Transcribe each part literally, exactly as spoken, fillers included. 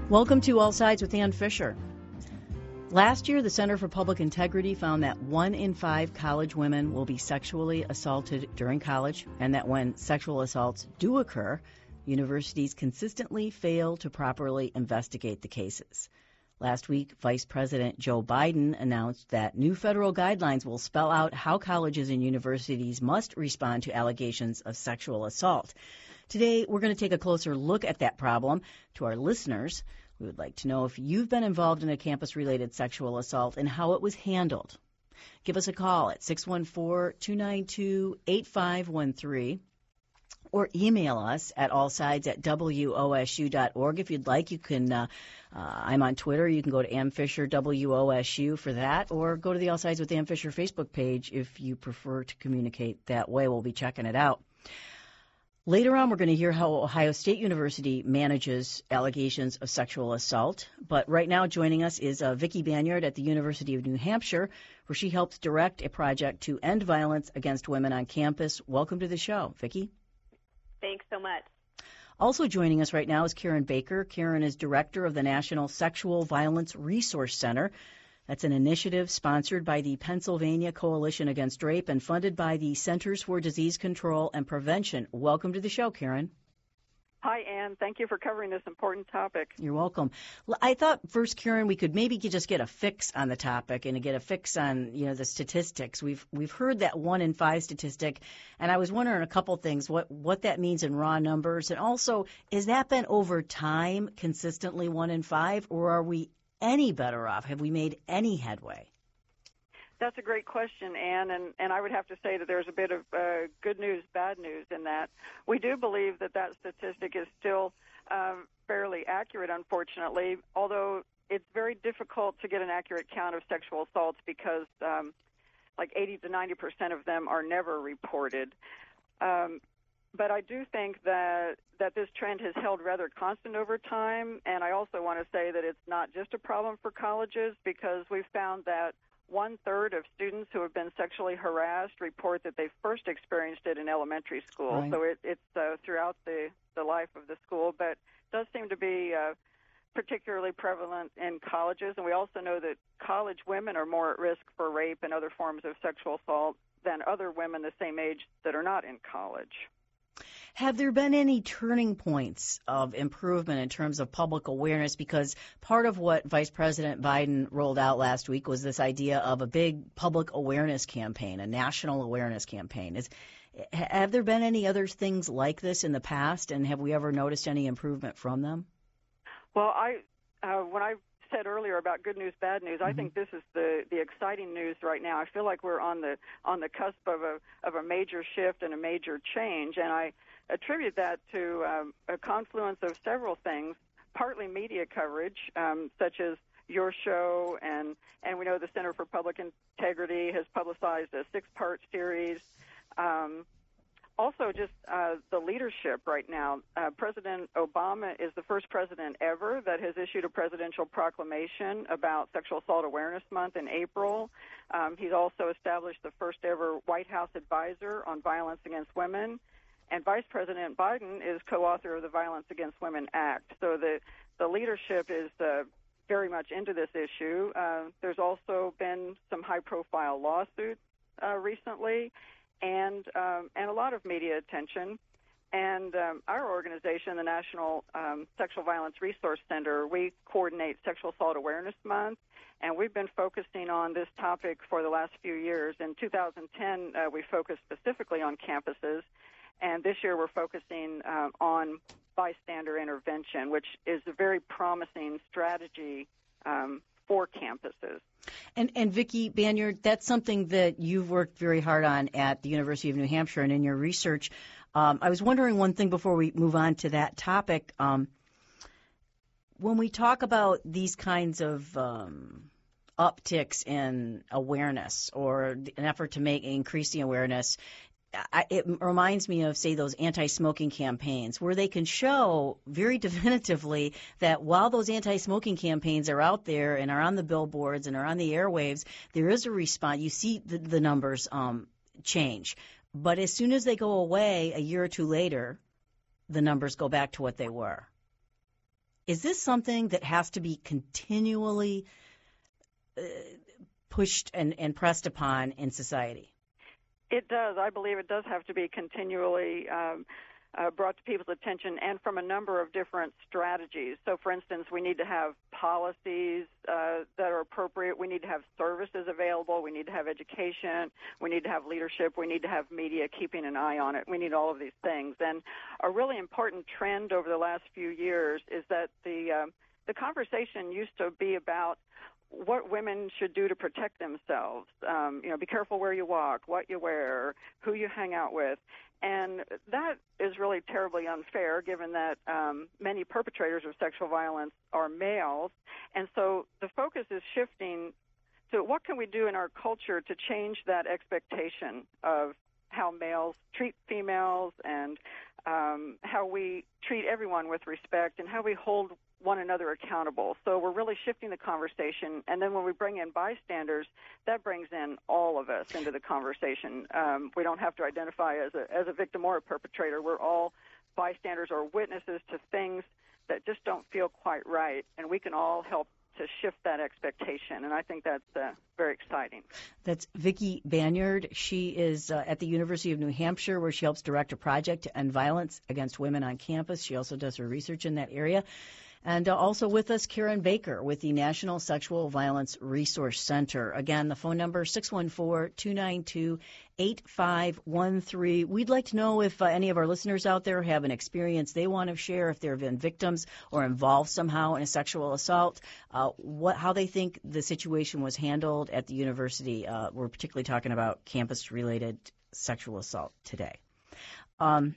Welcome to All Sides with Ann Fisher. Last year, the Center for Public Integrity found that one in five college women will be sexually assaulted during college, and that when sexual assaults do occur, universities consistently fail to properly investigate the cases. Last week, Vice President Joe Biden announced that new federal guidelines will spell out how colleges and universities must respond to allegations of sexual assault. Today, we're going to take a closer look at that problem. To our listeners, we would like to know if you've been involved in a campus-related sexual assault and how it was handled. Give us a call at six one four, two nine two, eight five one three or email us at allsides at w o s u dot org. If you'd like, you can, uh, uh, I'm on Twitter. You can go to Ann Fisher W O S U for that, or go to the All Sides with Ann Fisher Facebook page if you prefer to communicate that way. We'll be checking it out. Later on, we're going to hear how Ohio State University manages allegations of sexual assault. But right now, joining us is uh, Vicki Banyard at the University of New Hampshire, where she helps direct a project to end violence against women on campus. Welcome to the show, Vicki. Thanks so much. Also joining us right now is Karen Baker. Karen is director of the National Sexual Violence Resource Center. That's an initiative sponsored by the Pennsylvania Coalition Against Rape and funded by the Centers for Disease Control and Prevention. Welcome to the show, Karen. Hi, Ann. Thank you for covering this important topic. You're welcome. I thought first, Karen, we could maybe just get a fix on the topic and get a fix on, you know, the statistics. We've we've heard that one in five statistic, and I was wondering a couple things, what what that means in raw numbers, and also, has that been over time consistently one in five, or are we any better off? Have we made any headway? That's a great question, Ann, and, and I would have to say that there's a bit of uh, good news, bad news in that. We do believe that that statistic is still um, fairly accurate, unfortunately, although it's very difficult to get an accurate count of sexual assaults because um, like eighty to ninety percent of them are never reported. Um, But I do think that, that this trend has held rather constant over time, and I also want to say that it's not just a problem for colleges because we've found that one-third of students who have been sexually harassed report that they first experienced it in elementary school. Right. So it, it's uh, throughout the, the life of the school, but it does seem to be uh, particularly prevalent in colleges, and we also know that college women are more at risk for rape and other forms of sexual assault than other women the same age that are not in college. Have there been any turning points of improvement in terms of public awareness? Because part of what Vice President Biden rolled out last week was this idea of a big public awareness campaign, a national awareness campaign. Is, have there been any other things like this in the past, and have we ever noticed any improvement from them? Well, I uh, when I said earlier about good news, bad news, mm-hmm. I think this is the, the exciting news right now. I feel like we're on the on the cusp of a of a major shift and a major change, and I attribute that to um, a confluence of several things, partly media coverage, um, such as your show, and, and we know the Center for Public Integrity has publicized a six-part series. Um, also, just uh, the leadership right now. Uh, President Obama is the first president ever that has issued a presidential proclamation about Sexual Assault Awareness Month in April. Um, he's also established the first ever White House advisor on violence against women. And Vice President Biden is co-author of the Violence Against Women Act. So the, the leadership is uh, very much into this issue. Uh, there's also been some high-profile lawsuits uh, recently and, um, and a lot of media attention. And um, our organization, the National um, Sexual Violence Resource Center, we coordinate Sexual Assault Awareness Month, and we've been focusing on this topic for the last few years. In two thousand ten, uh, we focused specifically on campuses. And this year we're focusing um, on bystander intervention, which is a very promising strategy um, for campuses. And, and Vicki Banyard, that's something that you've worked very hard on at the University of New Hampshire and in your research. Um, I was wondering one thing before we move on to that topic. Um, when we talk about these kinds of um, upticks in awareness or an effort to make increase the awareness, I, it reminds me of, say, those anti-smoking campaigns where they can show very definitively that while those anti-smoking campaigns are out there and are on the billboards and are on the airwaves, there is a response. You see the, the numbers um, change. But as soon as they go away a year or two later, the numbers go back to what they were. Is this something that has to be continually uh, pushed and, and pressed upon in society? It does. I believe it does have to be continually um, uh, brought to people's attention, and from a number of different strategies. So, for instance, we need to have policies uh, that are appropriate. We need to have services available. We need to have education. We need to have leadership. We need to have media keeping an eye on it. We need all of these things. And a really important trend over the last few years is that the uh, the conversation used to be about what women should do to protect themselves. Um, you know, be careful where you walk, what you wear, who you hang out with. And that is really terribly unfair, given that um, many perpetrators of sexual violence are males. And so the focus is shifting to what can we do in our culture to change that expectation of how males treat females, and um, how we treat everyone with respect, and how we hold one another accountable. So we're really shifting the conversation, and then when we bring in bystanders, that brings in all of us into the conversation. Um, we don't have to identify as a as a victim or a perpetrator. We're all bystanders or witnesses to things that just don't feel quite right, and we can all help to shift that expectation, and I think that's uh, very exciting. That's Vicki Banyard. She is uh, at the University of New Hampshire, where she helps direct a project to end violence against women on campus. She also does her research in that area. And uh, also with us, Karen Baker with the National Sexual Violence Resource Center. Again, the phone number, six one four, two nine two, eight five one three. We'd like to know if uh, any of our listeners out there have an experience they want to share, if there have been victims or involved somehow in a sexual assault, uh, what, how they think the situation was handled at the university. Uh, we're particularly talking about campus-related sexual assault today. Um,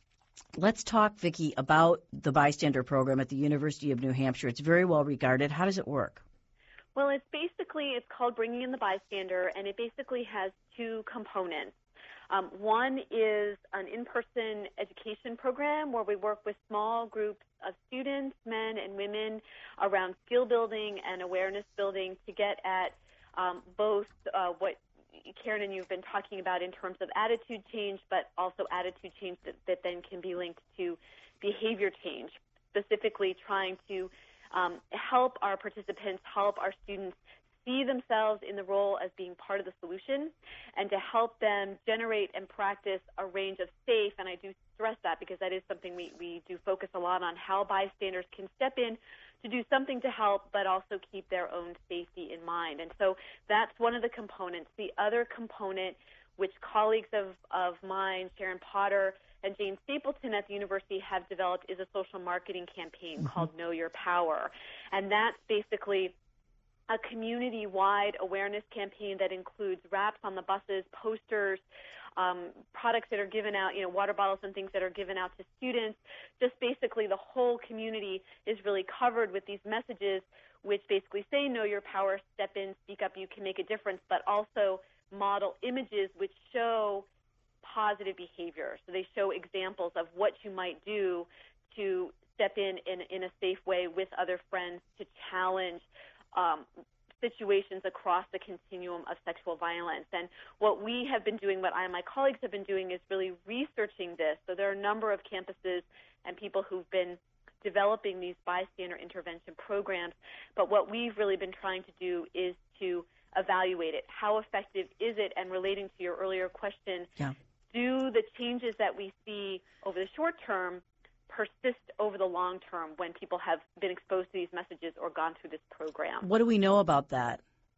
Let's talk, Vicki, about the bystander program at the University of New Hampshire. It's very well regarded. How does it work? Well, it's basically, it's called Bringing in the Bystander, and it basically has two components. Um, one is an in-person education program where we work with small groups of students, men and women, around skill building and awareness building to get at um, both uh, what Karen and you have been talking about in terms of attitude change, but also attitude change that, that then can be linked to behavior change, specifically trying to um, help our participants, help our students see themselves in the role as being part of the solution, and to help them generate and practice a range of safe, and I do stress that because that is something we, we do focus a lot on, how bystanders can step in to do something to help, but also keep their own safety in mind. And so that's one of the components. The other component, which colleagues of, of mine, Sharon Potter and Jane Stapleton at the university have developed, is a social marketing campaign mm-hmm. called Know Your Power. And that's basically a community-wide awareness campaign that includes wraps on the buses, posters, um, products that are given out, you know, water bottles and things that are given out to students. Just basically the whole community is really covered with these messages which basically say, know your power, step in, speak up, you can make a difference, but also model images which show positive behavior. So they show examples of what you might do to step in in, in a safe way with other friends to challenge Um, situations across the continuum of sexual violence. And what we have been doing, what I and my colleagues have been doing, is really researching this. So there are a number of campuses and people who've been developing these bystander intervention programs. But what we've really been trying to do is to evaluate it. How effective is it? And relating to your earlier question, yeah. do the changes that we see over the short term persist over the long term when people have been exposed to these messages or gone through this program? What do we know about that?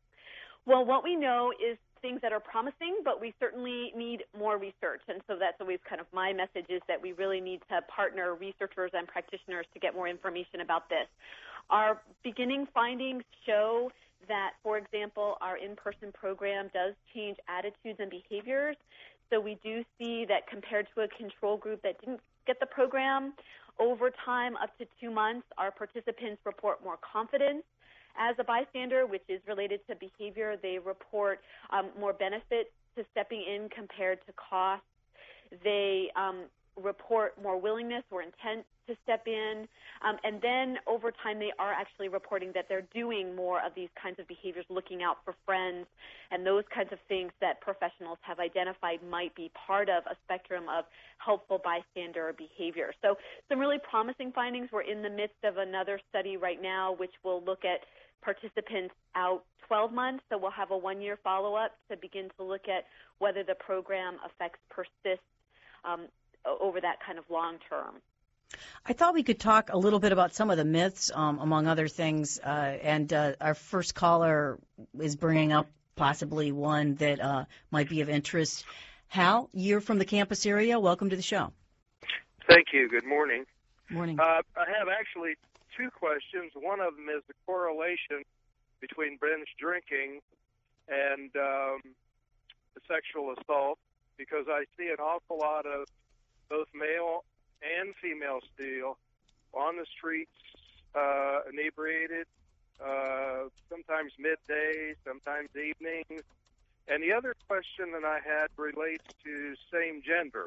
Well, what we know is things that are promising, but we certainly need more research. And so that's always kind of my message, is that we really need to partner researchers and practitioners to get more information about this. Our beginning findings show that, for example, our in-person program does change attitudes and behaviors. So we do see that compared to a control group that didn't get the program, over time, up to two months, our participants report more confidence as a bystander, which is related to behavior. They report um, more benefits to stepping in compared to costs. They um, report more willingness or intent to step in. Um, and then over time, they are actually reporting that they're doing more of these kinds of behaviors, looking out for friends and those kinds of things that professionals have identified might be part of a spectrum of helpful bystander behavior. So some really promising findings. We're in the midst of another study right now, which will look at participants out twelve months. So we'll have a one-year follow-up to begin to look at whether the program effects persist um, over that kind of long term. I thought we could talk a little bit about some of the myths, um, among other things, uh, and uh, our first caller is bringing up possibly one that uh, might be of interest. Hal, you're from the campus area. Welcome to the show. Thank you. Good morning. Morning. Uh, I have actually two questions. One of them is the correlation between binge drinking and um, the sexual assault, because I see an awful lot of both male and female still on the streets, uh, inebriated, uh, sometimes midday, sometimes evenings. And the other question that I had relates to same gender.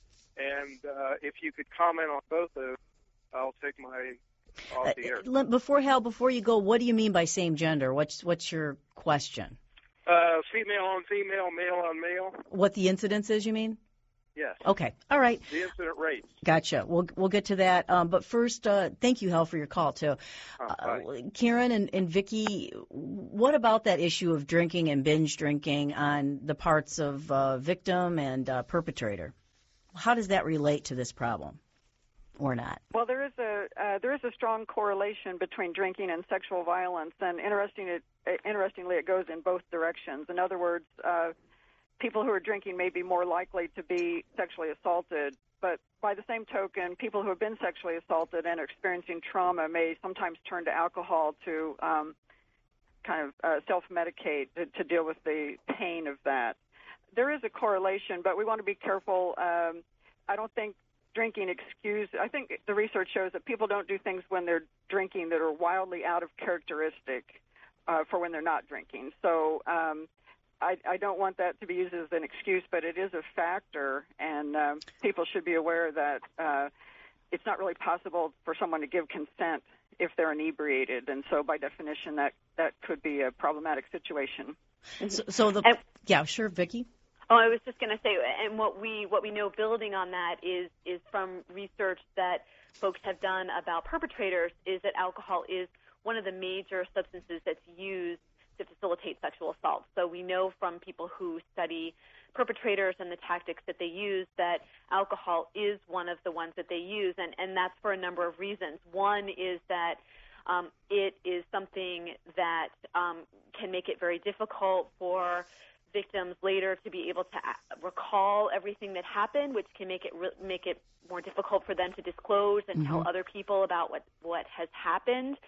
And uh, if you could comment on both of them, I'll take my off the air. Uh, before Hal, before you go, what do you mean by same gender? What's what's your question? Uh, female on female, male on male. What the incidence is, you mean? Yes. Okay. All right. The incident rates. Gotcha. We'll we'll get to that. Um, but first, uh, thank you, Hal, for your call too. Oh, uh, Karen and, and Vicki, what about that issue of drinking and binge drinking on the parts of uh, victim and uh, perpetrator? How does that relate to this problem, or not? Well, there is a uh, there is a strong correlation between drinking and sexual violence, and interesting it, interestingly, it goes in both directions. In other words, uh, people who are drinking may be more likely to be sexually assaulted, but by the same token, people who have been sexually assaulted and are experiencing trauma may sometimes turn to alcohol to um, kind of uh, self-medicate to, to deal with the pain of that. There is a correlation, but we want to be careful. Um, I don't think drinking excuse. I think the research shows that people don't do things when they're drinking that are wildly out of characteristic uh, for when they're not drinking. So um, I, I don't want that to be used as an excuse, but it is a factor, and um, people should be aware that uh, it's not really possible for someone to give consent if they're inebriated, and so by definition that, that could be a problematic situation. So, so the and, yeah, sure, Vicki. Oh, I was just going to say, and what we what we know building on that is is from research that folks have done about perpetrators is that alcohol is one of the major substances that's used to facilitate sexual assault. So we know from people who study perpetrators and the tactics that they use that alcohol is one of the ones that they use, and, and that's for a number of reasons. One is that um, it is something that um, can make it very difficult for victims later to be able to recall everything that happened, which can make it re- make it more difficult for them to disclose and mm-hmm. tell other people about what, what has happened.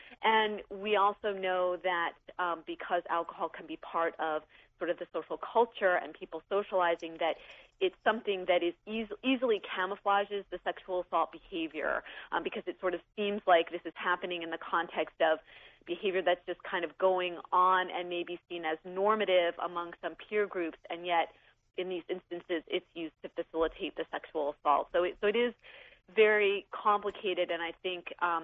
And we also know that um, because alcohol can be part of sort of the social culture and people socializing, that it's something that is eas- easily camouflages the sexual assault behavior um, because it sort of seems like this is happening in the context of behavior that's just kind of going on and maybe seen as normative among some peer groups, and yet in these instances it's used to facilitate the sexual assault. So it, so it is very complicated, and I think um,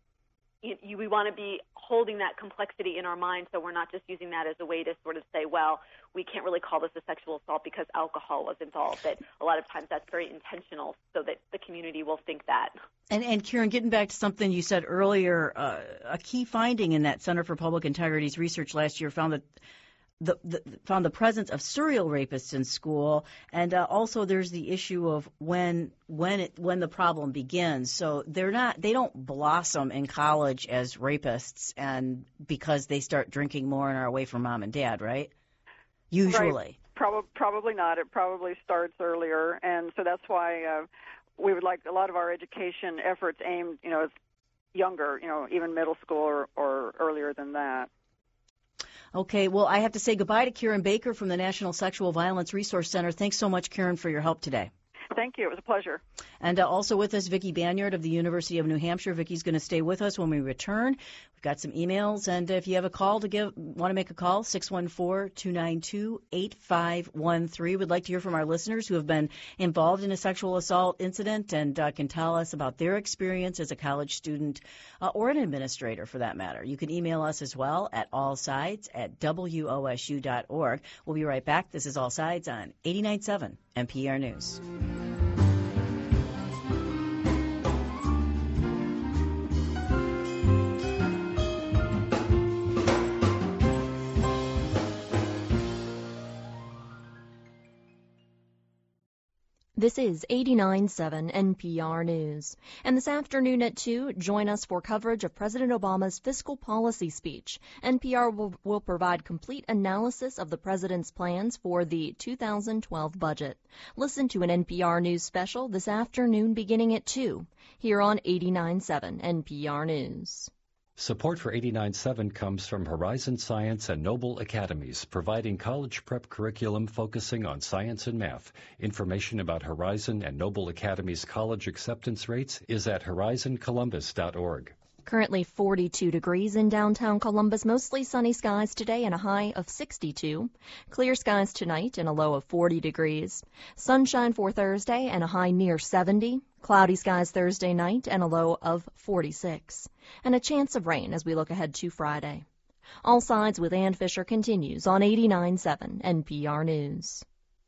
you, you, we want to be holding that complexity in our mind so we're not just using that as a way to sort of say, well, we can't really call this a sexual assault because alcohol was involved. That a lot of times that's very intentional so that the community will think that. And, and Karen, getting back to something you said earlier, uh, a key finding in that Center for Public Integrity's research last year found that the, the found the presence of serial rapists in school, and uh, also there's the issue of when when it, when the problem begins. So they're not they don't blossom in college as rapists, and because they start drinking more and are away from mom and dad, right? Usually, right. Prob- probably not. It probably starts earlier, and so that's why uh, we would like a lot of our education efforts aimed, you know, as younger, you know, even middle school or, or earlier than that. Okay, well, I have to say goodbye to Karen Baker from the National Sexual Violence Resource Center. Thanks so much, Karen, for your help today. Thank Thank you. It was a pleasure. And uh, also with us, Vicki Banyard of the University of New Hampshire. Vicki's going to stay with us when we return. We've got some emails, and if you have a call to give, want to make a call, six one four, two nine two, eight five one three. We'd like to hear from our listeners who have been involved in a sexual assault incident and uh, can tell us about their experience as a college student uh, or an administrator, for that matter. You can email us as well at allsides at W O S U dot org. We'll be right back. This is All Sides on eighty-nine point seven N P R News. This is eighty-nine point seven N P R News. And this afternoon at two, join us for coverage of President Obama's fiscal policy speech. N P R will, will provide complete analysis of the president's plans for the two thousand twelve budget. Listen to an N P R News special this afternoon beginning at two, here on eighty-nine point seven N P R News. Support for eighty-nine point seven comes from Horizon Science and Noble Academies, providing college prep curriculum focusing on science and math. Information about Horizon and Noble Academies college acceptance rates is at horizon columbus dot org. Currently forty-two degrees in downtown Columbus, mostly sunny skies today and a high of sixty-two. Clear skies tonight and a low of forty degrees. Sunshine for Thursday and a high near seventy. Cloudy skies Thursday night and a low of forty-six. And a chance of rain as we look ahead to Friday. All Sides with Ann Fisher continues on eighty-nine point seven N P R News.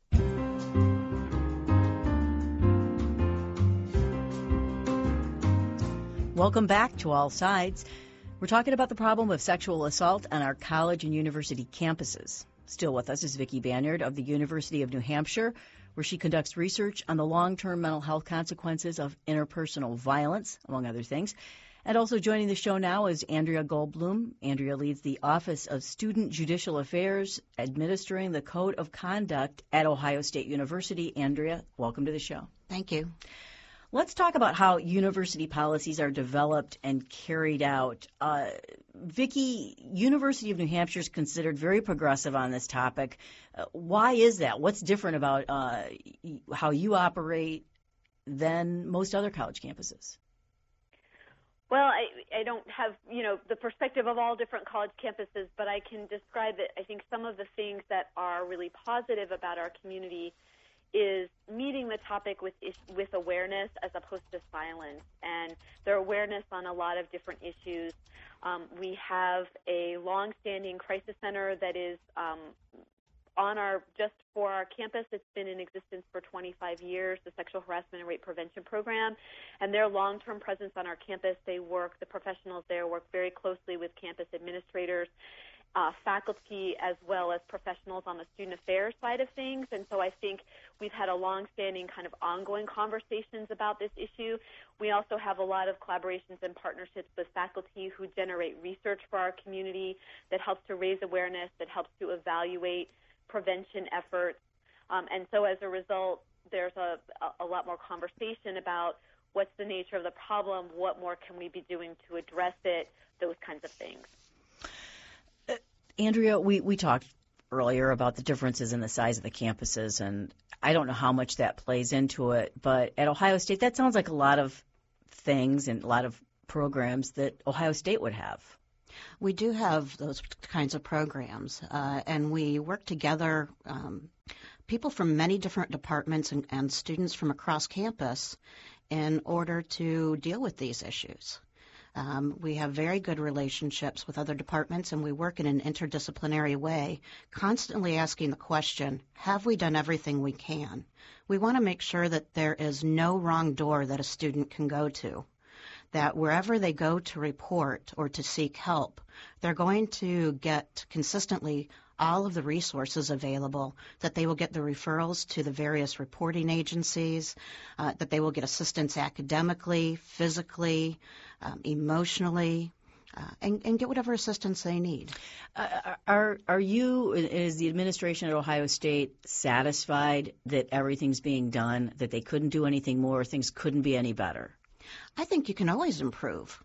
Welcome back to All Sides. We're talking about the problem of sexual assault on our college and university campuses. Still with us is Vicki Banyard of the University of New Hampshire, where she conducts research on the long-term mental health consequences of interpersonal violence, among other things. And also joining the show now is Andrea Goldblum. Andrea leads the Office of Student Judicial Affairs, administering the Code of Conduct at Ohio State University. Andrea, welcome to the show. Thank you. Let's talk about how university policies are developed and carried out. Uh, Vicki, University of New Hampshire is considered very progressive on this topic. Uh, why is that? What's different about uh, how you operate than most other college campuses? Well, I, I don't have, you know, the perspective of all different college campuses, but I can describe it. I think some of the things that are really positive about our community is meeting the topic with with awareness as opposed to silence, and their awareness on a lot of different issues. Um, we have a long-standing crisis center that is um, on our just for our campus. It's been in existence for twenty-five years, the Sexual Harassment and Rape Prevention Program, and their long-term presence on our campus. They work, the professionals there work very closely with campus administrators, Uh, faculty, as well as professionals on the student affairs side of things. And so I think we've had a long-standing kind of ongoing conversations about this issue. We also have a lot of collaborations and partnerships with faculty who generate research for our community that helps to raise awareness, that helps to evaluate prevention efforts. Um, and so as a result, there's a, a lot more conversation about what's the nature of the problem, what more can we be doing to address it, those kinds of things. Andrea, we, we talked earlier about the differences in the size of the campuses, and I don't know how much that plays into it, but at Ohio State, that sounds like a lot of things and a lot of programs that Ohio State would have. We do have those kinds of programs, uh, and we work together, um, people from many different departments and, and students from across campus in order to deal with these issues. Um, we have very good relationships with other departments, and we work in an interdisciplinary way, constantly asking the question, have we done everything we can? We want to make sure that there is no wrong door that a student can go to, that wherever they go to report or to seek help, they're going to get consistently all of the resources available, that they will get the referrals to the various reporting agencies, uh, that they will get assistance academically, physically, um, emotionally, uh, and, and get whatever assistance they need. Uh, are are you, is the administration at Ohio State satisfied that everything's being done, that they couldn't do anything more, things couldn't be any better? I think you can always improve.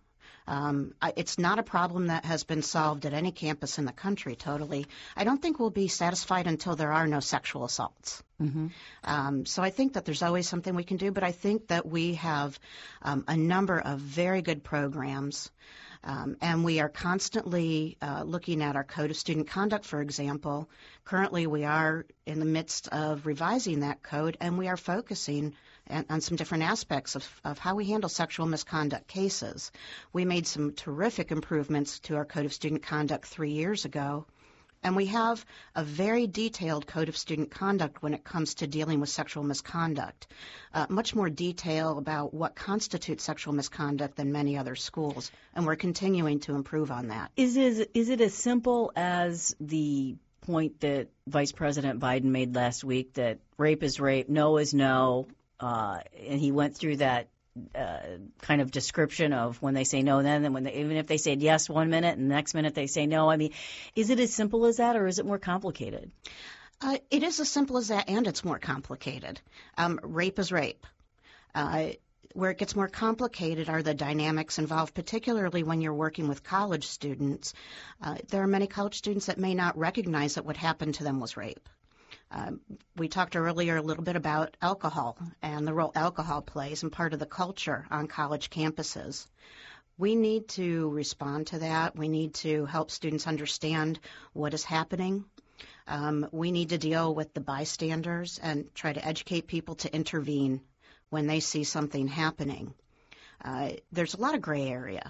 Um, I, it's not a problem that has been solved at any campus in the country totally. I don't think we'll be satisfied until there are no sexual assaults. Mm-hmm. Um, so I think that there's always something we can do, but I think that we have um, a number of very good programs. Um, and we are constantly uh, looking at our Code of Student Conduct, for example. Currently, we are in the midst of revising that code, and we are focusing on, on some different aspects of, of how we handle sexual misconduct cases. We made some terrific improvements to our Code of Student Conduct three years ago. And we have a very detailed Code of Student Conduct when it comes to dealing with sexual misconduct, uh, much more detail about what constitutes sexual misconduct than many other schools, and we're continuing to improve on that. Is, is, is it as simple as the point that Vice President Biden made last week that rape is rape, no is no, uh, and he went through that Uh, kind of description of when they say no, then, and when they, even if they said yes one minute and the next minute they say no. I mean, is it as simple as that, or is it more complicated? Uh, it is as simple as that, and it's more complicated. Um, rape is rape. Uh, where it gets more complicated are the dynamics involved, particularly when you're working with college students. Uh, there are many college students that may not recognize that what happened to them was rape. Um, we talked earlier a little bit about alcohol and the role alcohol plays in part of the culture on college campuses. We need to respond to that. We need to help students understand what is happening. Um, we need to deal with the bystanders and try to educate people to intervene when they see something happening. Uh, there's a lot of gray area,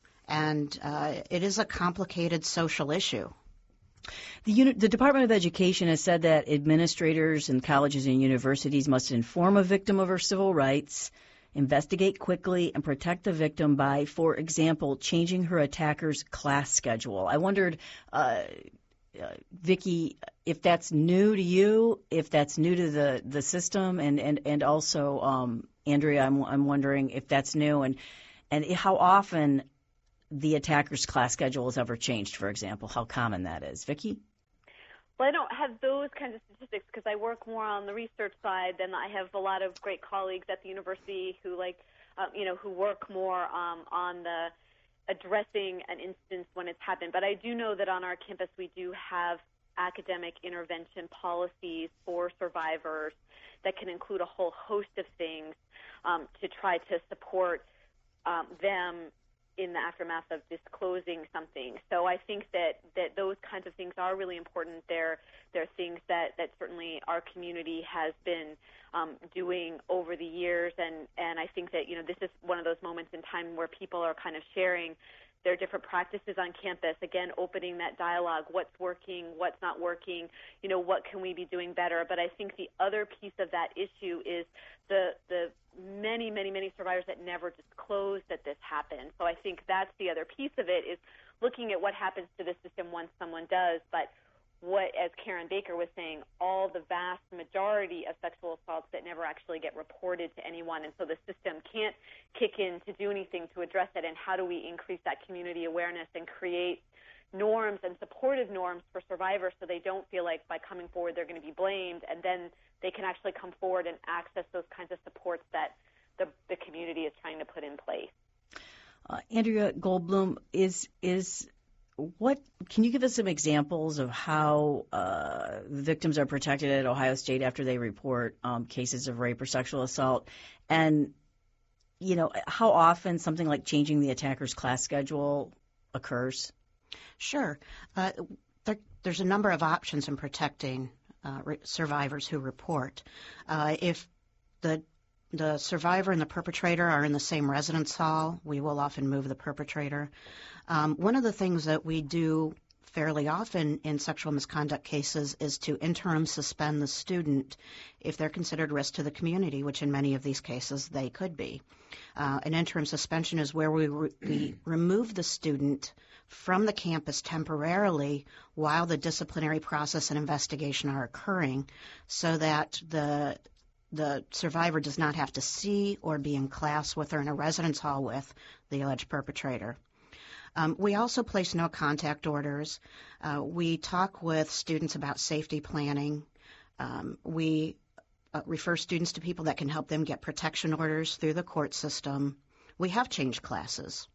and uh, it is a complicated social issue. The, uni- the Department of Education has said that administrators in colleges and universities must inform a victim of her civil rights, investigate quickly, and protect the victim by, for example, changing her attacker's class schedule. I wondered, uh, uh, Vicki, if that's new to you, if that's new to the, the system, and, and, and also, um, Andrea, I'm, I'm wondering if that's new, and, and how often the attacker's class schedule has ever changed, for example, how common that is. Vicki? Well, I don't have those kinds of statistics because I work more on the research side, and I have a lot of great colleagues at the university who like, uh, you know, who work more um, on the addressing an instance when it's happened. But I do know that on our campus we do have academic intervention policies for survivors that can include a whole host of things um, to try to support um, them in the aftermath of disclosing something. So I think that, that those kinds of things are really important. They're, they're things that, that certainly our community has been um, doing over the years, and, and I think that, you know, this is one of those moments in time where people are kind of sharing their different practices on campus, again, opening that dialogue, what's working, what's not working, you know, what can we be doing better. But I think the other piece of that issue is the the many, many, many survivors that never disclosed that this happened. So I think that's the other piece of it, is looking at what happens to the system once someone does, but what, as Karen Baker was saying, all the vast majority of sexual assaults that never actually get reported to anyone, and so the system can't kick in to do anything to address it. And how do we increase that community awareness and create norms and supportive norms for survivors so they don't feel like by coming forward they're going to be blamed, and then they can actually come forward and access those kinds of supports that the, the community is trying to put in place. Uh, Andrea Goldblum, is is what can you give us some examples of how uh, victims are protected at Ohio State after they report um, cases of rape or sexual assault, and you know how often something like changing the attacker's class schedule occurs? Sure. Uh, there, there's a number of options in protecting uh, re- survivors who report. Uh, if the the survivor and the perpetrator are in the same residence hall, we will often move the perpetrator. Um, one of the things that we do fairly often in sexual misconduct cases is to interim suspend the student if they're considered a risk to the community, which in many of these cases they could be. Uh, an interim suspension is where we, re- we remove the student from the campus temporarily while the disciplinary process and investigation are occurring, so that the the survivor does not have to see or be in class with or in a residence hall with the alleged perpetrator. Um, we also place no contact orders. Uh, we talk with students about safety planning. Um, we uh, refer students to people that can help them get protection orders through the court system. We have changed classes.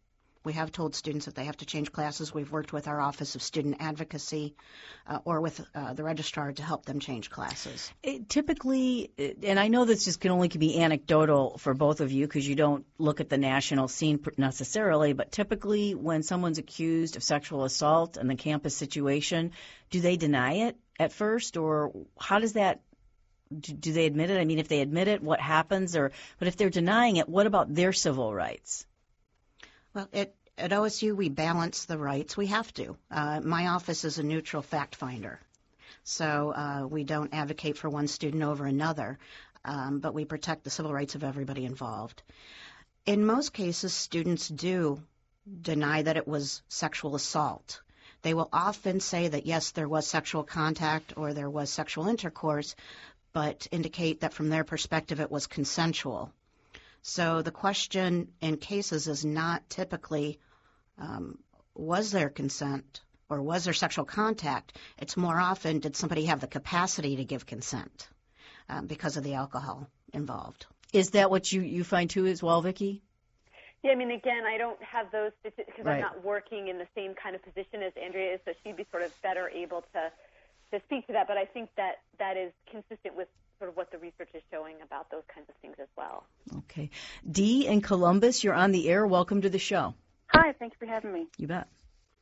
We have told students that they have to change classes. We've worked with our Office of Student Advocacy uh, or with uh, the registrar to help them change classes. It, typically, and I know this just can only be anecdotal for both of you because you don't look at the national scene necessarily, but typically when someone's accused of sexual assault in the campus situation, do they deny it at first, or how does that Do, do they admit it? I mean, if they admit it, what happens? Or, but if they're denying it, what about their civil rights? Well, it, at O S U, we balance the rights. We have to. Uh, my office is a neutral fact finder. So uh, we don't advocate for one student over another, um, but we protect the civil rights of everybody involved. In most cases, students do deny that it was sexual assault. They will often say that, yes, there was sexual contact or there was sexual intercourse, but indicate that from their perspective it was consensual. So the question in cases is not typically um, was there consent or was there sexual contact. It's more often did somebody have the capacity to give consent um, because of the alcohol involved. Is that what you, you find too as well, Vicki? Yeah, I mean, again, I don't have those statistics because right. I'm not working in the same kind of position as Andrea is, so she'd be sort of better able to, to speak to that. But I think that that is consistent with sort of what the research is showing about those kinds of things as well. Okay. Dee in Columbus, you're on the air. Welcome to the show. Hi, thank you for having me. You bet.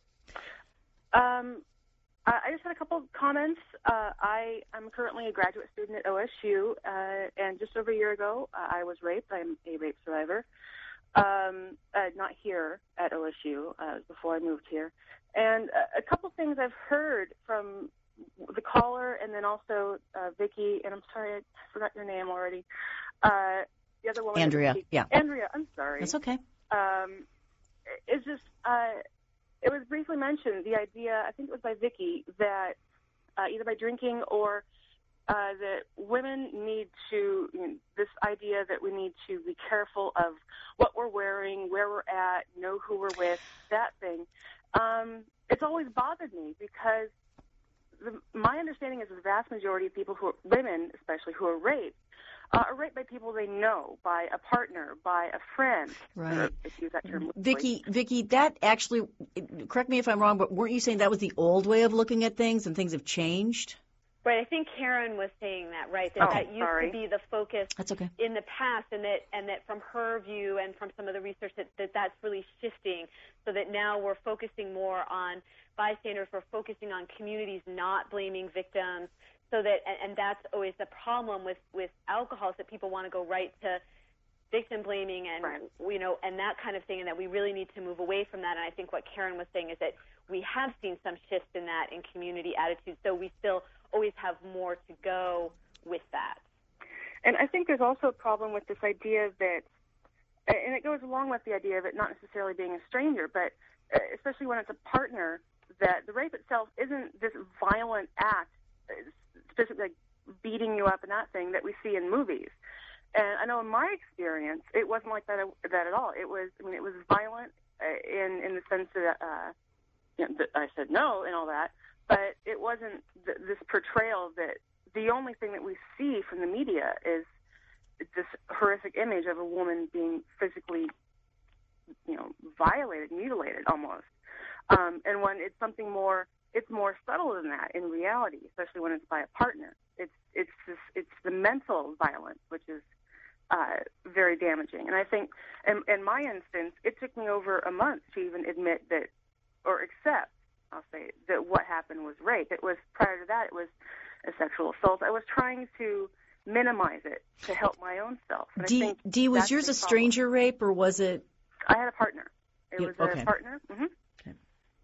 Um, I just had a couple of comments. Uh, I am currently a graduate student at O S U, uh, and just over a year ago, uh, I was raped. I'm a rape survivor. Um, uh, not here at O S U, uh, before I moved here. And a, a couple things I've heard from the caller and then also uh, Vicki, and I'm sorry, I forgot your name already. Uh, the other woman. Andrea, yeah. Andrea, I'm sorry. That's okay. Um, it's just, uh, it was briefly mentioned, the idea, I think it was by Vicki, that uh, either by drinking or uh, that women need to, you know, this idea that we need to be careful of what we're wearing, where we're at, know who we're with, that thing. Um, it's always bothered me because the, my understanding is the vast majority of people who are, women especially, who are raped, uh, are raped by people they know, by a partner, by a friend. Right. If you use that term. Vicki, Vicki, that actually, correct me if I'm wrong, but weren't you saying that was the old way of looking at things and things have changed? Right, I think Karen was saying that, right, that oh, that used sorry. to be the focus that's okay. in the past, and that and that from her view and from some of the research that, that that's really shifting, so that now we're focusing more on bystanders, we're focusing on communities not blaming victims, so that, and, and that's always the problem with, with alcohol, is that people want to go right to victim blaming and, right. you know, and that kind of thing, and that we really need to move away from that. And I think what Karen was saying is that we have seen some shifts in that in community attitudes, so we still always have more to go with that. And I think there's also a problem with this idea that, and it goes along with the idea of it not necessarily being a stranger, but especially when it's a partner, that the rape itself isn't this violent act, specifically like beating you up and that thing that we see in movies. And I know in my experience, it wasn't like that, that at all. It was, I mean, it was violent in in the sense that, uh, you know, that I said no and all that, but it wasn't th- this portrayal that the only thing that we see from the media is this horrific image of a woman being physically, you know, violated, mutilated almost. Um, and when it's something more, it's more subtle than that in reality, especially when it's by a partner. It's it's this, it's the mental violence, which is uh, very damaging. And I think, in, in my instance, it took me over a month to even admit that, or accept, I'll say, that what happened was rape. It was, prior to that, it was a sexual assault. I was trying to minimize it to help my own self. And Dee, I think Dee, was yours a stranger problem. rape, or was it? I had a partner. It you, was okay. a partner. Mm-hmm. Okay.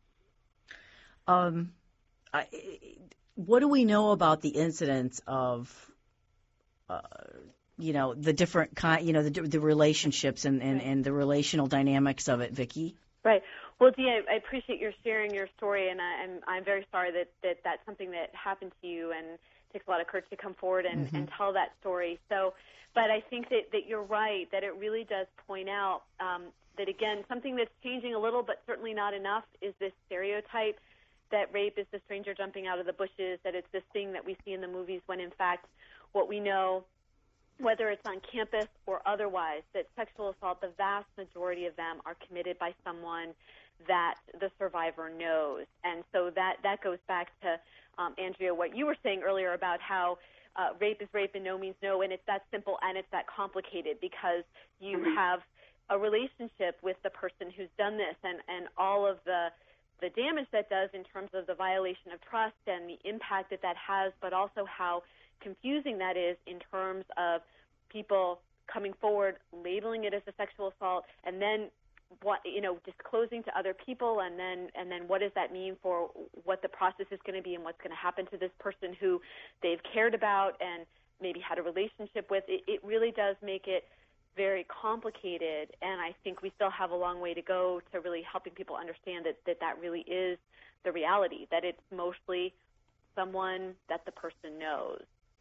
Um, I, what do we know about the incidence of, uh, you know, the different kind, you know, the the relationships and, and, and the relational dynamics of it, Vicki? Right. Well, Dee, I, I appreciate your sharing your story, and I, I'm I'm very sorry that, that that's something that happened to you, and it takes a lot of courage to come forward and, mm-hmm. and tell that story. So, but I think that, that you're right, that it really does point out um, that, again, something that's changing a little but certainly not enough is this stereotype that rape is the stranger jumping out of the bushes, that it's this thing that we see in the movies when, in fact, what we know whether it's on campus or otherwise, that sexual assault, the vast majority of them are committed by someone that the survivor knows. And so that, that goes back to, um, Andrea, what you were saying earlier about how uh, rape is rape and no means no, and it's that simple and it's that complicated because you mm-hmm. have a relationship with the person who's done this and, and all of the the damage that does in terms of the violation of trust and the impact that that has, but also how confusing that is in terms of people coming forward, labeling it as a sexual assault, and then what you know, disclosing to other people, and then and then what does that mean for what the process is going to be and what's going to happen to this person who they've cared about and maybe had a relationship with. It, it really does make it very complicated, and I think we still have a long way to go to really helping people understand that that, that really is the reality, that it's mostly someone that the person knows.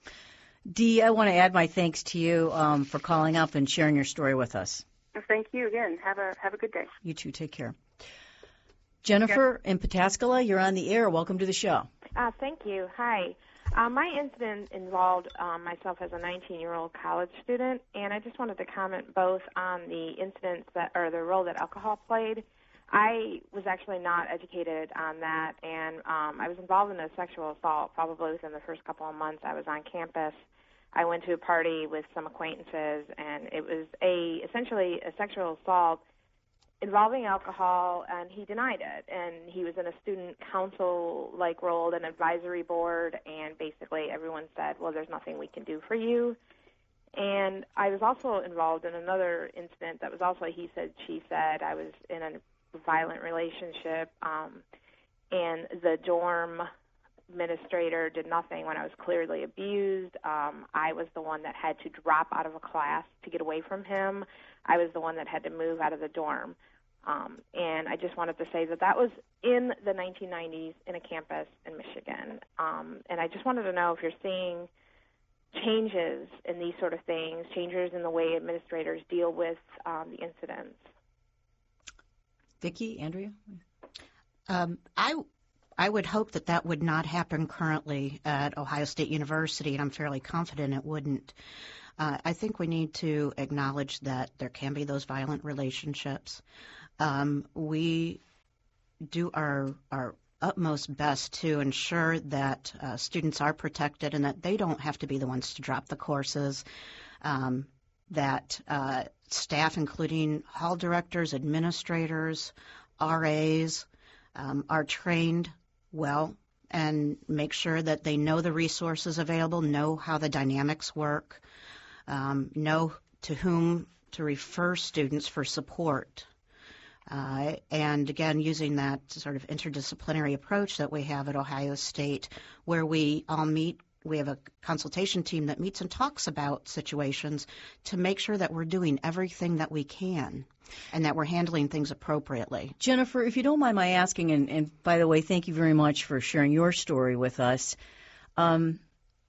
Dee, I want to add my thanks to you um, for calling up and sharing your story with us. Thank you again. Have a have a good day. You too. Take care. Jennifer in Pataskala, you're on the air. Welcome to the show. Uh, thank you. Hi. Uh, my incident involved um, myself as a nineteen-year-old college student, and I just wanted to comment both on the incidents that, or the role that alcohol played. I was actually not educated on that, and um, I was involved in a sexual assault probably within the first couple of months I was on campus. I went to a party with some acquaintances, and it was a essentially a sexual assault involving alcohol, and he denied it. And he was in a student council-like role, an advisory board, and basically everyone said, well, there's nothing we can do for you. And I was also involved in another incident that was also he said, she said. I was in a violent relationship, um, and the dorm administrator did nothing when I was clearly abused. Um, I was the one that had to drop out of a class to get away from him. I was the one that had to move out of the dorm. Um, and I just wanted to say that that was in the nineteen nineties in a campus in Michigan. Um, and I just wanted to know if you're seeing changes in these sort of things, changes in the way administrators deal with um, the incidents. Vicki, Andrea? Um, I I would hope that that would not happen currently at Ohio State University, and I'm fairly confident it wouldn't. Uh, I think we need to acknowledge that there can be those violent relationships. Um, we do our our utmost best to ensure that uh, students are protected and that they don't have to be the ones to drop the courses, um, that uh, staff, including hall directors, administrators, R As, um, are trained well and make sure that they know the resources available, know how the dynamics work, um, know to whom to refer students for support. Uh, and again, using that sort of interdisciplinary approach that we have at Ohio State, where we all meet, we have a consultation team that meets and talks about situations to make sure that we're doing everything that we can and that we're handling things appropriately. Jennifer, if you don't mind my asking, and, and by the way, thank you very much for sharing your story with us. Um,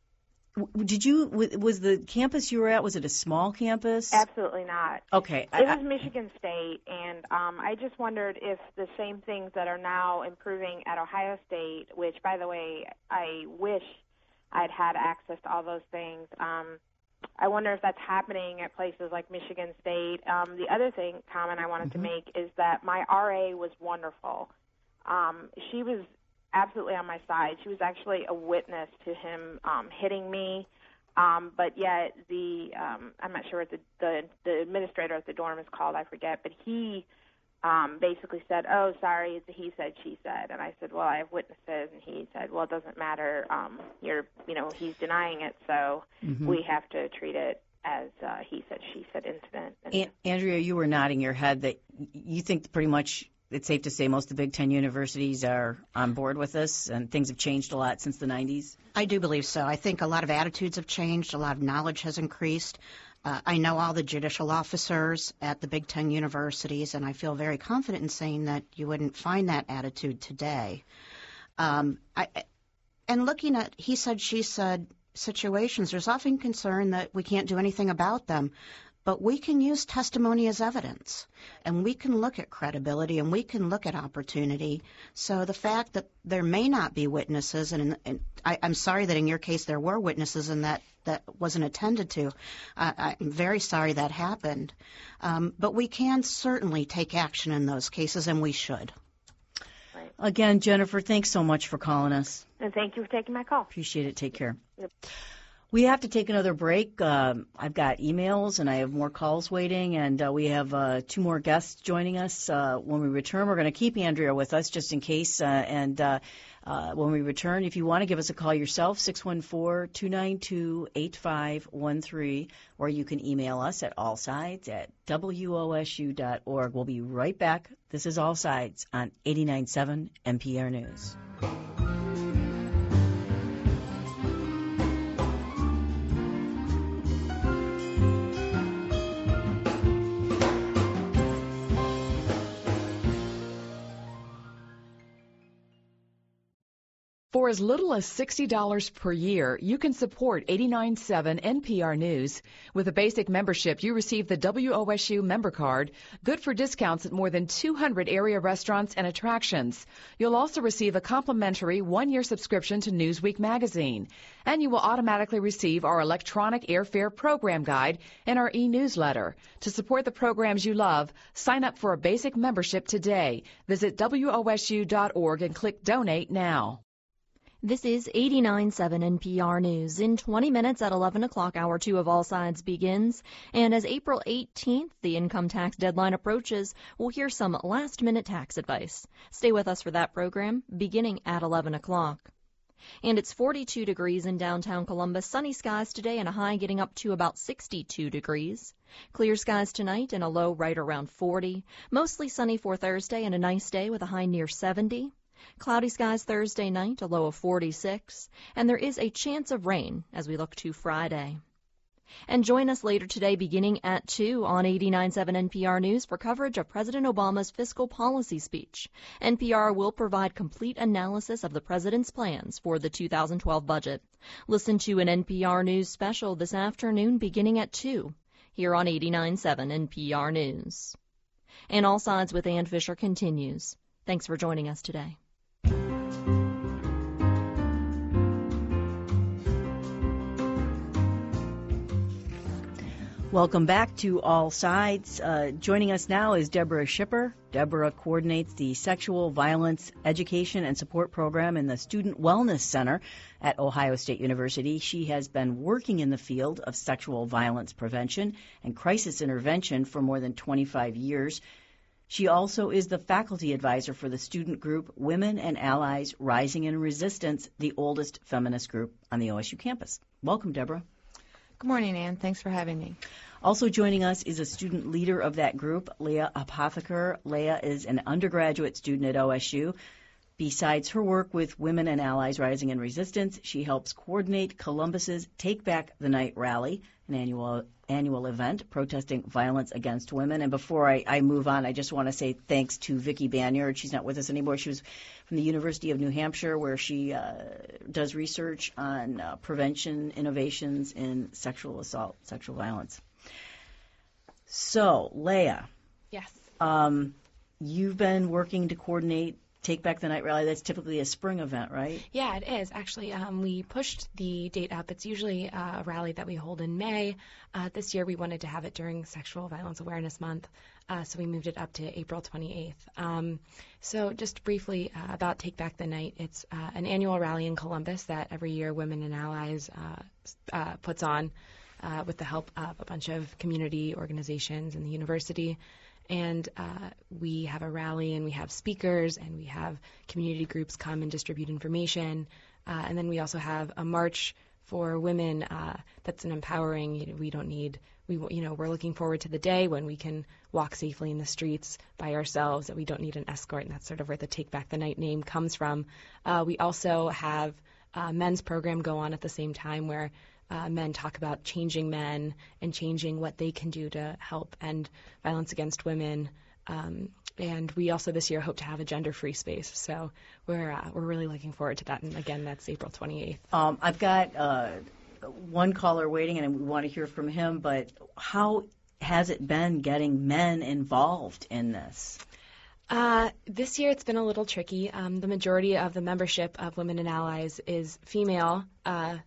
Did you, was the campus you were at, was it a small campus? Absolutely not. Okay. It was Michigan State, and um, I just wondered if the same things that are now improving at Ohio State, which, by the way, I wish I'd had access to all those things. Um, I wonder if that's happening at places like Michigan State. Um, the other thing, comment I wanted mm-hmm. to make is that my R A was wonderful. Um, she was absolutely on my side. She was actually a witness to him um, hitting me, um, but yet the um, I'm not sure what the, the the administrator at the dorm is called. I forget, but he um, basically said, "Oh, sorry, it's a he said, she said," and I said, "Well, I have witnesses," and he said, "Well, it doesn't matter. Um, you're, you know, he's denying it, so mm-hmm. we have to treat it as uh, he said, she said incident." And An- Andrea, you were nodding your head that you think pretty much. It's safe to say most of the Big Ten universities are on board with this, and things have changed a lot since the nineties? I do believe so. I think a lot of attitudes have changed. A lot of knowledge has increased. Uh, I know all the judicial officers at the Big Ten universities, and I feel very confident in saying that you wouldn't find that attitude today. Um, I, and looking at he said, she said situations, there's often concern that we can't do anything about them. But we can use testimony as evidence, and we can look at credibility, and we can look at opportunity. So the fact that there may not be witnesses, and, and I, I'm sorry that in your case there were witnesses and that that wasn't attended to. I, I'm very sorry that happened. Um, but we can certainly take action in those cases, and we should. Right. Again, Jennifer, thanks so much for calling us. And thank you for taking my call. Appreciate it. Take care. Yep. We have to take another break. Um, I've got emails and I have more calls waiting, and uh, we have uh, two more guests joining us. Uh, when we return, we're going to keep Andrea with us just in case. Uh, and uh, uh, when we return, if you want to give us a call yourself, six one four, two nine two, eight five one three, or you can email us at allsides at W O S U dot org. We'll be right back. This is All Sides on eighty-nine point seven N P R News. For as little as sixty dollars per year, you can support eighty-nine point seven N P R News. With a basic membership, you receive the W O S U member card, good for discounts at more than two hundred area restaurants and attractions. You'll also receive a complimentary one-year subscription to Newsweek magazine. And you will automatically receive our electronic airfare program guide and our e-newsletter. To support the programs you love, sign up for a basic membership today. Visit W O S U dot org and click Donate now. This is eighty-nine point seven N P R News. In twenty minutes at eleven o'clock, Hour two of All Sides begins. And as April eighteenth, the income tax deadline approaches, we'll hear some last-minute tax advice. Stay with us for that program, beginning at eleven o'clock. And it's forty-two degrees in downtown Columbus. Sunny skies today and a high getting up to about sixty-two degrees. Clear skies tonight and a low right around forty. Mostly sunny for Thursday and a nice day with a high near seventy. Cloudy skies Thursday night, a low of forty-six, and there is a chance of rain as we look to Friday. And join us later today beginning at two on eighty-nine point seven N P R News for coverage of President Obama's fiscal policy speech. N P R will provide complete analysis of the president's plans for the two thousand twelve budget. Listen to an N P R News special this afternoon beginning at two here on eighty-nine point seven N P R News. And All Sides with Ann Fisher continues. Thanks for joining us today. Welcome back to All Sides. Uh, joining us now is Deborah Schipper. Deborah coordinates the Sexual Violence Education and Support Program in the Student Wellness Center at Ohio State University. She has been working in the field of sexual violence prevention and crisis intervention for more than twenty-five years. She also is the faculty advisor for the student group Women and Allies Rising in Resistance, the oldest feminist group on the O S U campus. Welcome, Deborah. Good morning, Ann. Thanks for having me. Also joining us is a student leader of that group, Leah Apotheker. Leah is an undergraduate student at O S U. Besides her work with Women and Allies Rising in Resistance, she helps coordinate Columbus's Take Back the Night rally, an annual annual event protesting violence against women. And before I, I move on, I just want to say thanks to Vicki Banyard. She's not with us anymore. She was from the University of New Hampshire, where she uh, does research on uh, prevention innovations in sexual assault, sexual violence. So, Leah. Yes. Um, you've been working to coordinate Take Back the Night rally. That's typically a spring event, right? Yeah, it is. Actually, um, we pushed the date up. It's usually uh, a rally that we hold in May. Uh, this year we wanted to have it during Sexual Violence Awareness Month, uh, so we moved it up to April twenty-eighth. Um, so just briefly uh, about Take Back the Night. It's uh, an annual rally in Columbus that every year Women and Allies uh, uh, puts on uh, with the help of a bunch of community organizations and the university. And uh, we have a rally, and we have speakers, and we have community groups come and distribute information. Uh, and then we also have a march for women uh, that's an empowering, you know, we don't need, we you know, we're looking forward to the day when we can walk safely in the streets by ourselves, that we don't need an escort, and that's sort of where the Take Back the Night name comes from. Uh, we also have a men's program go on at the same time where Uh, men talk about changing men and changing what they can do to help end violence against women. Um, and we also this year hope to have a gender-free space. So we're uh, we're really looking forward to that. And again, that's April twenty-eighth. Um, I've got uh, one caller waiting, and we want to hear from him. But how has it been getting men involved in this? Uh, this year it's been a little tricky. Um, the majority of the membership of Women and Allies is female. Uh,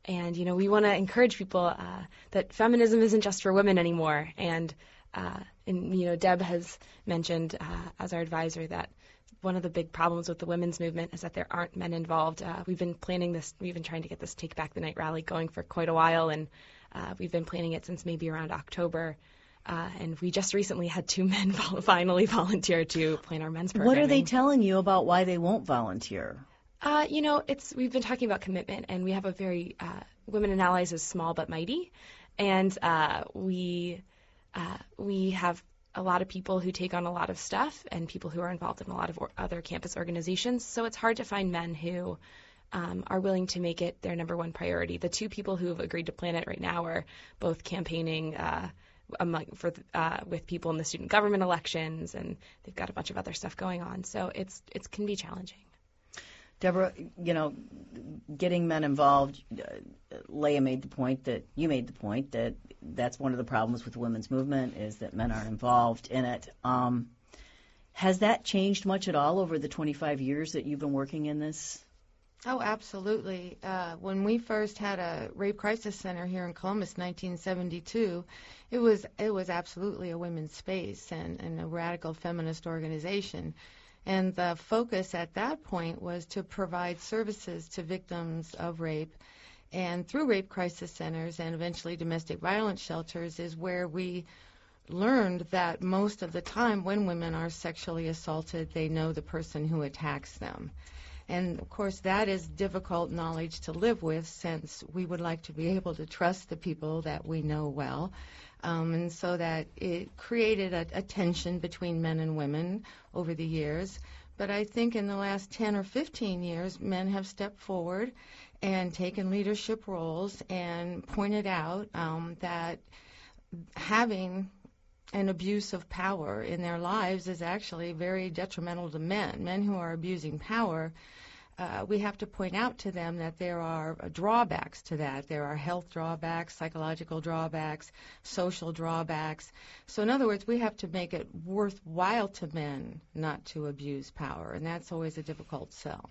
and, you know, we want to encourage people uh, that feminism isn't just for women anymore. And, uh, and you know, Deb has mentioned uh, as our advisor that one of the big problems with the women's movement is that there aren't men involved. Uh, we've been planning this, we've been trying to get this Take Back the Night rally going for quite a while, and uh, we've been planning it since maybe around October. Uh, and we just recently had two men finally volunteer to plan our men's programming. What are they telling you about why they won't volunteer? Uh, you know, it's we've been talking about commitment, and we have a very uh, Women and Allies is small but mighty, and uh, we uh, we have a lot of people who take on a lot of stuff, and people who are involved in a lot of or- other campus organizations. So it's hard to find men who um, are willing to make it their number one priority. The two people who have agreed to plan it right now are both campaigning Uh, Among, for uh, with people in the student government elections, and they've got a bunch of other stuff going on. So it's it can be challenging. Deborah, you know, getting men involved, uh, Leah made the point that you made the point that that's one of the problems with the women's movement is that men aren't involved in it. Um, has that changed much at all over the twenty-five years that you've been working in this? Oh, absolutely. Uh, when we first had a rape crisis center here in Columbus, nineteen seventy-two, it was it was absolutely a women's space and, and a radical feminist organization. And the focus at that point was to provide services to victims of rape. And through rape crisis centers and eventually domestic violence shelters is where we learned that most of the time when women are sexually assaulted, they know the person who attacks them. And, of course, that is difficult knowledge to live with since we would like to be able to trust the people that we know well. Um, and so that it created a, a tension between men and women over the years. But I think in the last ten or fifteen years, men have stepped forward and taken leadership roles and pointed out um, that having an abuse of power in their lives is actually very detrimental to men. Men who are abusing power, uh, we have to point out to them that there are drawbacks to that. There are health drawbacks, psychological drawbacks, social drawbacks. So in other words, we have to make it worthwhile to men not to abuse power, and that's always a difficult sell.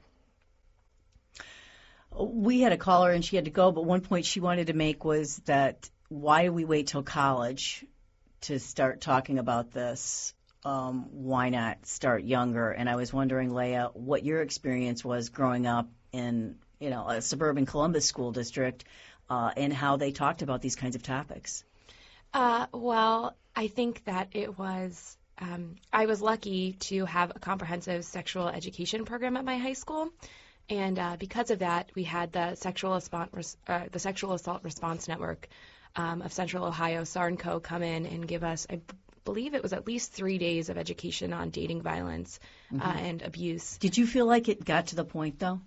We had a caller and she had to go, but one point she wanted to make was that why do we wait till college to start talking about this? Um, why not start younger? And I was wondering, Leah, what your experience was growing up in, you know, a suburban Columbus school district, uh, and how they talked about these kinds of topics. Uh, well, I think that it was, um, I was lucky to have a comprehensive sexual education program at my high school. And uh, because of that, we had the sexual assault, uh, the sexual assault response network um, of Central Ohio, S A R N C O, come in and give us, I b- believe it was at least three days of education on dating violence mm-hmm. uh, and abuse. Did you feel like it got to the point, though?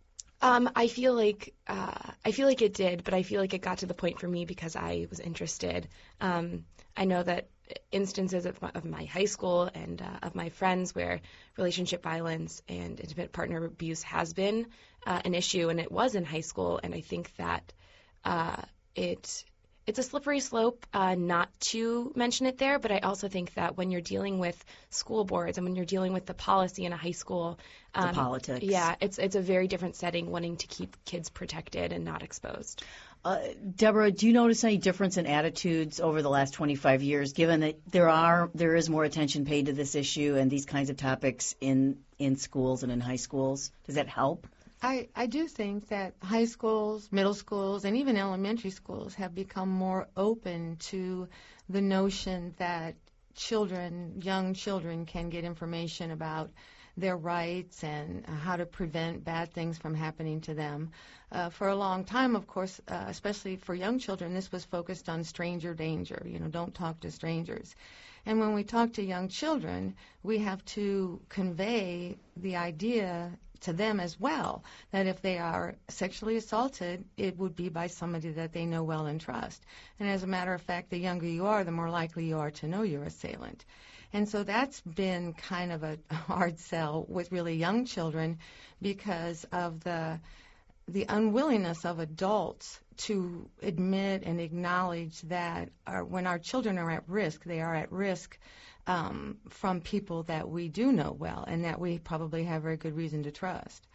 Um, I feel like uh, I feel like it did, but I feel like it got to the point for me because I was interested. Um, I know that instances of my, of my high school and uh, of my friends where relationship violence and intimate partner abuse has been uh, an issue, and it was in high school. And I think that uh, it it's a slippery slope uh, not to mention it there. But I also think that when you're dealing with school boards and when you're dealing with the policy in a high school, um, the politics, yeah, it's it's a very different setting, wanting to keep kids protected and not exposed. Uh, Deborah, do you notice any difference in attitudes over the last twenty-five years, given that there are there is more attention paid to this issue and these kinds of topics in, in schools and in high schools? Does that help? I, I do think that high schools, middle schools, and even elementary schools have become more open to the notion that children, young children, can get information about their rights and how to prevent bad things from happening to them. Uh, for a long time, of course, uh, especially for young children, this was focused on stranger danger. You know, don't talk to strangers. And when we talk to young children, we have to convey the idea to them as well, that if they are sexually assaulted, it would be by somebody that they know well and trust. And as a matter of fact, the younger you are, the more likely you are to know your assailant. And so that's been kind of a hard sell with really young children because of the the unwillingness of adults to admit and acknowledge that our, when our children are at risk, they are at risk um, from people that we do know well and that we probably have very good reason to trust.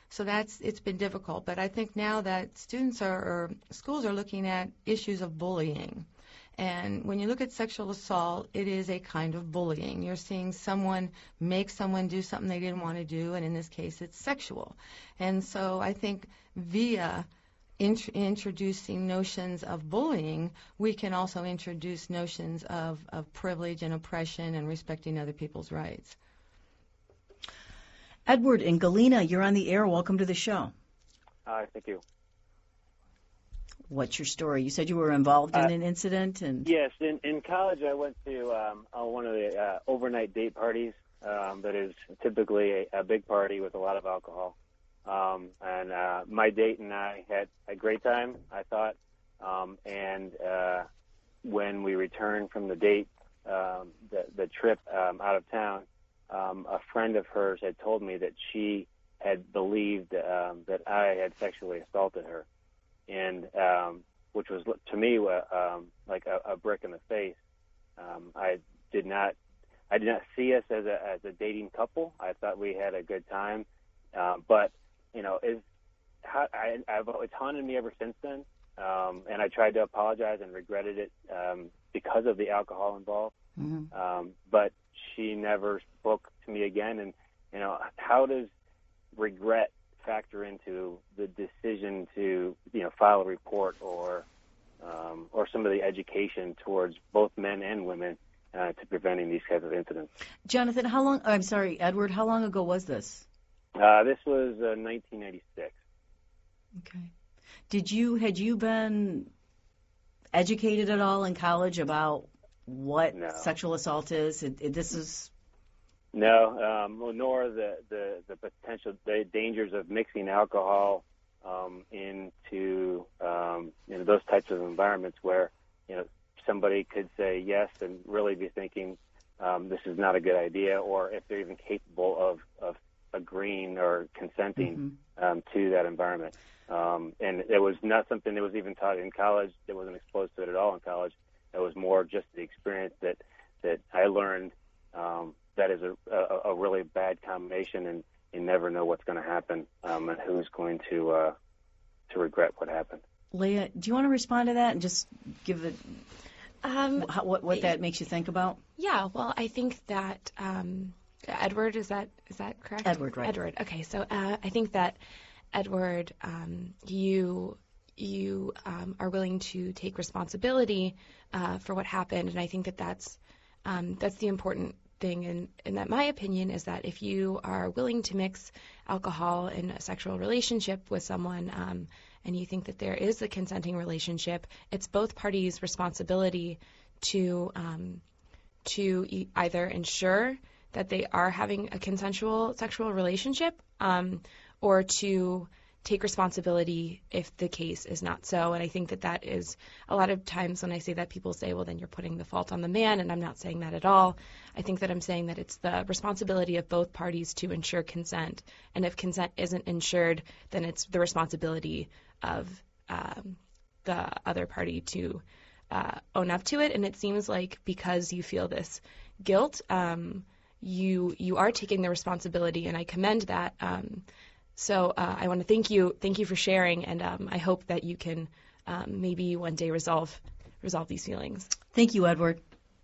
So that's it's been difficult. But I think now that students are, or schools are looking at issues of bullying. And when you look at sexual assault, it is a kind of bullying. You're seeing someone make someone do something they didn't want to do, and in this case, it's sexual. And so I think via int- introducing notions of bullying, we can also introduce notions of, of privilege and oppression and respecting other people's rights. Edward and Galena, you're on the air. Welcome to the show. Hi, thank you. What's your story? You said you were involved in Uh, an incident, and Yes, in, in college I went to um, uh, one of the uh, overnight date parties um, that is typically a, a big party with a lot of alcohol. Um, and uh, my date and I had a great time, I thought. Um, and uh, when we returned from the date, um, the, the trip um, out of town, um, a friend of hers had told me that she had believed um, that I had sexually assaulted her. And um, which was to me uh, um, like a, a brick in the face. Um, I did not, I did not see us as a as a dating couple. I thought we had a good time, uh, but you know, is how, I, I've it's haunted me ever since then. Um, and I tried to apologize and regretted it um, because of the alcohol involved. Mm-hmm. Um, but she never spoke to me again. And you know, how does regret factor into the decision to, you know, file a report or um, or some of the education towards both men and women uh, to preventing these kinds of incidents? Jonathan, how long? I'm sorry, Edward. How long ago was this? Uh, this was uh, nineteen ninety-six. Okay. Did you had you been educated at all in college about what No. sexual assault is? It, it, this is. No, um, nor the, the, the potential the dangers of mixing alcohol um, into um, you know, those types of environments where, you know, somebody could say yes and really be thinking um, this is not a good idea, or if they're even capable of, of agreeing or consenting Mm-hmm. um, to that environment. Um, and it was not something that was even taught in college. It wasn't exposed to it at all in college. It was more just the experience that, that I learned um, that is a, a, a really bad combination, and you never know what's going to happen um, and who's going to uh, to regret what happened. Leah, do you want to respond to that and just give it Um, how, what what that makes you think about? Yeah, well, I think that um, Edward, is that is that correct? Edward, right. Edward. Okay, so uh, I think that Edward, um, you you um, are willing to take responsibility uh, for what happened, and I think that that's um, that's the important thing, and, and that my opinion is that if you are willing to mix alcohol in a sexual relationship with someone, um, and you think that there is a consenting relationship, it's both parties' responsibility to um, to e- either ensure that they are having a consensual sexual relationship, um, or to take responsibility if the case is not so. And I think that that is a lot of times when I say that, people say, well, then you're putting the fault on the man, and I'm not saying that at all. I think that I'm saying that it's the responsibility of both parties to ensure consent. And if consent isn't ensured, then it's the responsibility of um, the other party to uh, own up to it. And it seems like because you feel this guilt, um, you you are taking the responsibility, and I commend that. Um, So uh, I want to thank you, thank you for sharing, and um, I hope that you can um, maybe one day resolve resolve these feelings. Thank you, Edward.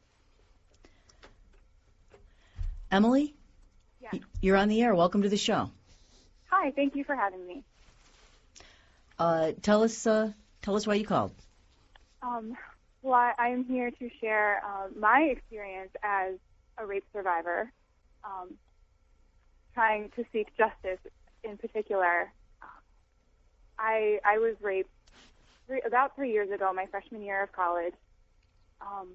Emily, Yeah. you're on the air. Welcome to the show. Hi, thank you for having me. Uh, tell us, uh, tell us why you called. Um, well, I, I am here to share uh, my experience as a rape survivor, um, trying to seek justice. In particular, I I was raped three, about three years ago, my freshman year of college. Um,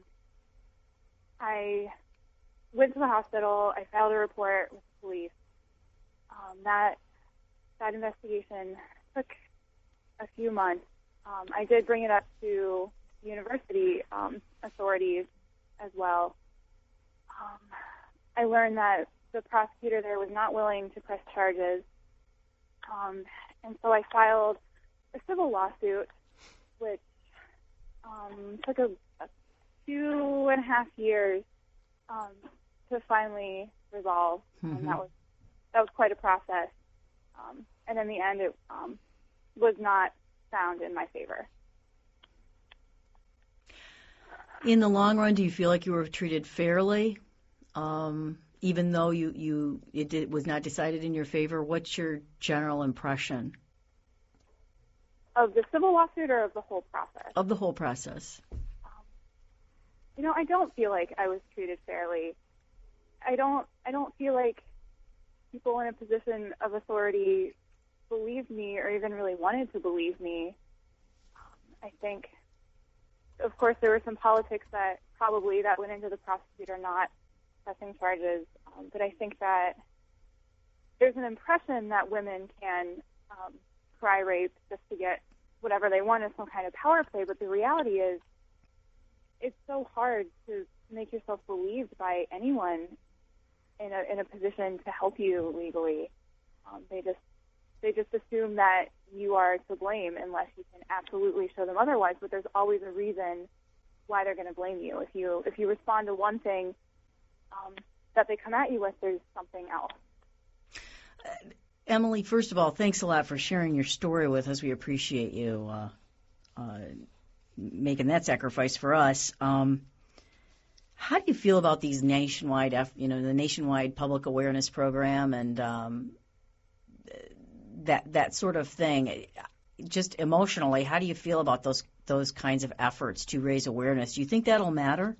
I went to the hospital. I filed a report with the police. Um, that that investigation took a few months. Um, I did bring it up to university um, authorities as well. Um, I learned that the prosecutor there was not willing to press charges. Um, and so I filed a civil lawsuit, which um, took a, a two and a half years um, to finally resolve. Mm-hmm. And that was that was quite a process. Um, and in the end, it um, was not found in my favor. In the long run, do you feel like you were treated fairly, um, even though you, you it did, was not decided in your favor? What's your general impression? Of the civil lawsuit or of the whole process? Of the whole process. Um, you know, I don't feel like I was treated fairly. I don't. I don't feel like people in a position of authority believed me or even really wanted to believe me. Um, I think, of course, there were some politics that probably that went into the prosecutor not pressing charges, um, but I think that there's an impression that women can um, cry rape just to get whatever they want as some kind of power play, but the reality is it's so hard to make yourself believed by anyone in a in a position to help you legally. Um, they just they just assume that you are to blame unless you can absolutely show them otherwise. But there's always a reason why they're going to blame you. If you if you respond to one thing um, that they come at you with, there's something else. Uh, Emily, first of all, thanks a lot for sharing your story with us. We appreciate you uh, uh, making that sacrifice for us. Um, how do you feel about these nationwide, you know, the nationwide public awareness program and um, that that sort of thing? Just emotionally, how do you feel about those those kinds of efforts to raise awareness? Do you think that'll matter?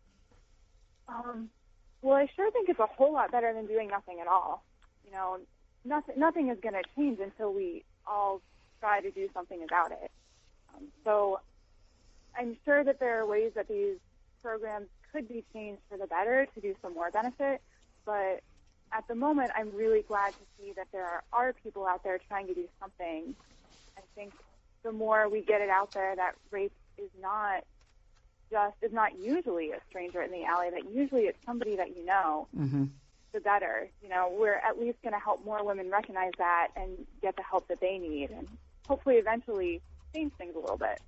Um, well, I sure think it's a whole lot better than doing nothing at all. You know, nothing nothing is going to change until we all try to do something about it. Um, so I'm sure that there are ways that these programs could be changed for the better to do some more benefit, but at the moment I'm really glad to see that there are, are people out there trying to do something. I think the more we get it out there that rape is not just, is not usually a stranger in the alley, that usually it's somebody that you know, mm-hmm. the better. You know, we're at least going to help more women recognize that and get the help that they need and hopefully eventually change things a little bit.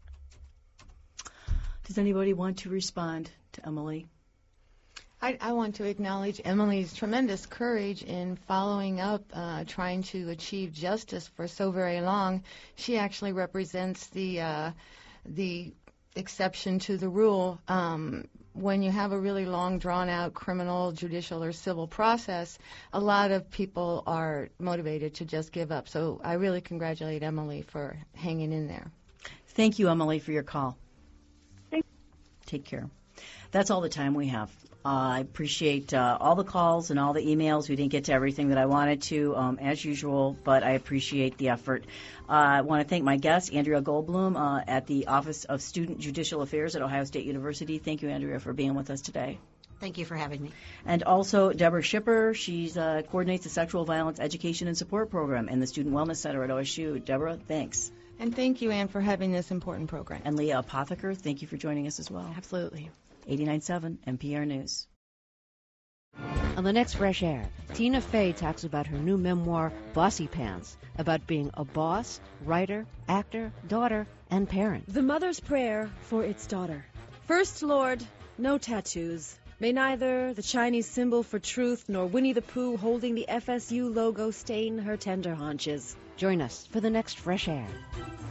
Does anybody want to respond to Emily? I, I want to acknowledge Emily's tremendous courage in following up, uh, trying to achieve justice for so very long. She actually represents the uh, the exception to the rule. Um, when you have a really long, drawn-out criminal, judicial, or civil process, a lot of people are motivated to just give up. So I really congratulate Emily for hanging in there. Thank you, Emily, for your call. Thank you. Take care. That's all the time we have. Uh, I appreciate uh, all the calls and all the emails. We didn't get to everything that I wanted to, um, as usual, but I appreciate the effort. Uh, I want to thank my guest, Andrea Goldblum, uh, at the Office of Student Judicial Affairs at Ohio State University. Thank you, Andrea, for being with us today. Thank you for having me. And also Deborah Schipper. She uh, coordinates the Sexual Violence Education and Support Program in the Student Wellness Center at O S U. Deborah, thanks. And thank you, Ann, for having this important program. And Leah Apotheker, thank you for joining us as well. Absolutely. eighty-nine point seven N P R News. On the next Fresh Air, Tina Fey talks about her new memoir, Bossy Pants, about being a boss, writer, actor, daughter, and parent. The mother's prayer for its daughter. First Lord, no tattoos. May neither the Chinese symbol for truth nor Winnie the Pooh holding the F S U logo stain her tender haunches. Join us for the next Fresh Air.